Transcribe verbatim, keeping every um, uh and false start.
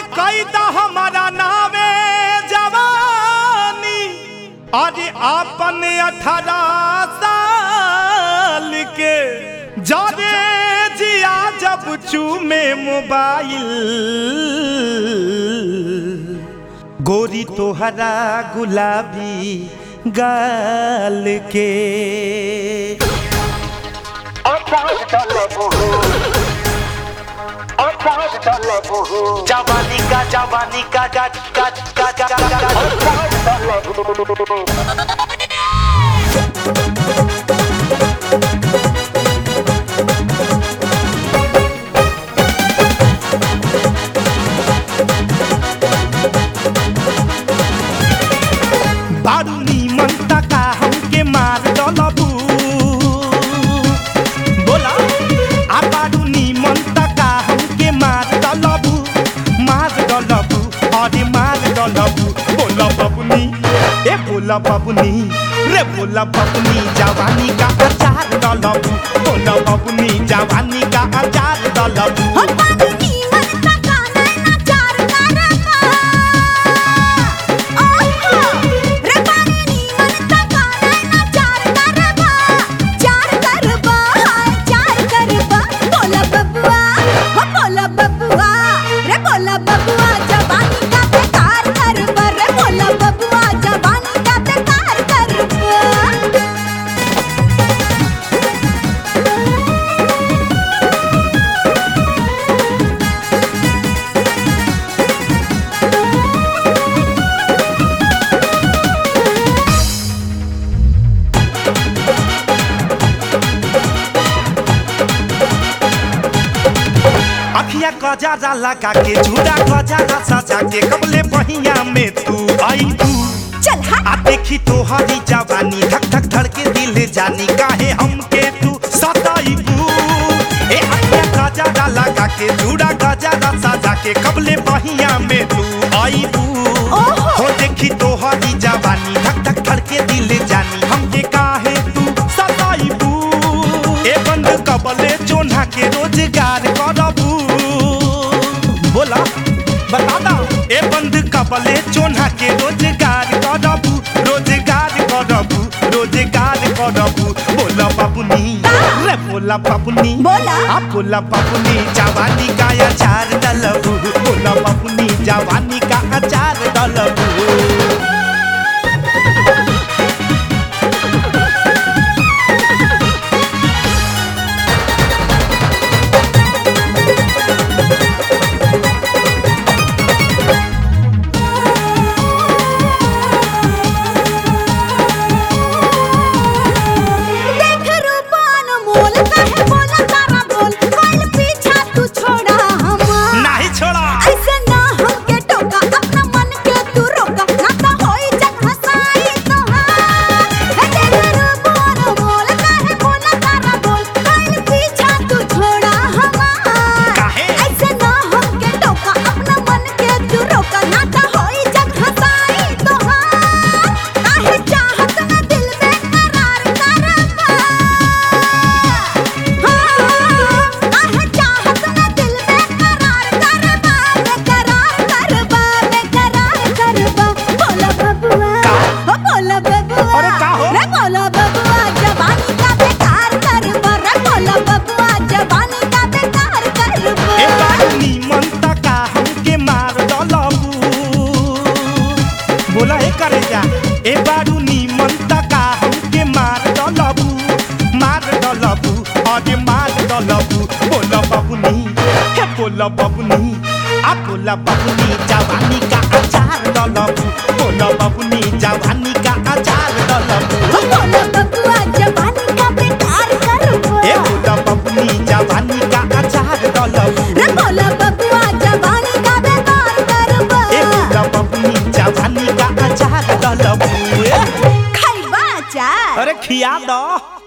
कैदा हमारा नावे जवानी अरे आपन अठारह साल के जाने जिया जब चूमे मोबाइल गोरी तोहरा गुलाबी गाल के जवानी का जवानी का का का का का बारूनी मनता का हमके मार डलबू बोला आ बारूनी मनता का हमके मार डलबू मार डलबू अरे मार डलबू बोला बबुनी ए बोला बबुनी रे बोला बबुनी जवानी का अचार डलबू बोला बबुनी जवानी का अचार डलबू अखिया गजारा लगा के झूठा गजारा सजा के कबले पहिया में तू आई तू चल आ देखी तोहरी जवानी धक धक धड़के दिल जानी काहे हमके तू सताई तू ए अखिया गजारा लगा के झूठा गजारा सजा के कबले पहिया में तू आई तू हो देखी तोहरी जवानी धक धक धड़के दिल जानी हमके काहे तू सताई तू ए बंद कबले चोन्हा के रोजगार करबू बोला बता दा ए बंद कबले चोन्हा के रोजगार करबू रोजगार करबू रोजगार करबू बोला बाबुनी रे बोला बाबुनी बोला आ बोला बाबुनी जवानी का अचार डलबू बोला बाबुनी जवानी का अचार डलबू बोला हे करे जा ए बारूनी मनता का हमके मार डलबू मार डलबू अरे मार डलबू बोला बाबुनी हे बोला बाबुनी आ बोला बाबुनी जवानी का अचार डलबू बोला बाबुनी जवानी का अचार डलबू बोला बबुआ जवानी का बेकार करबो ए बोला बाबुनी जवानी का अचार डलबू रे बोला बबुआ जवानी का बेकार करबो ए बोला बाबुनी जवानी का अचार डलबू खैबा अचार अरे खिया दो।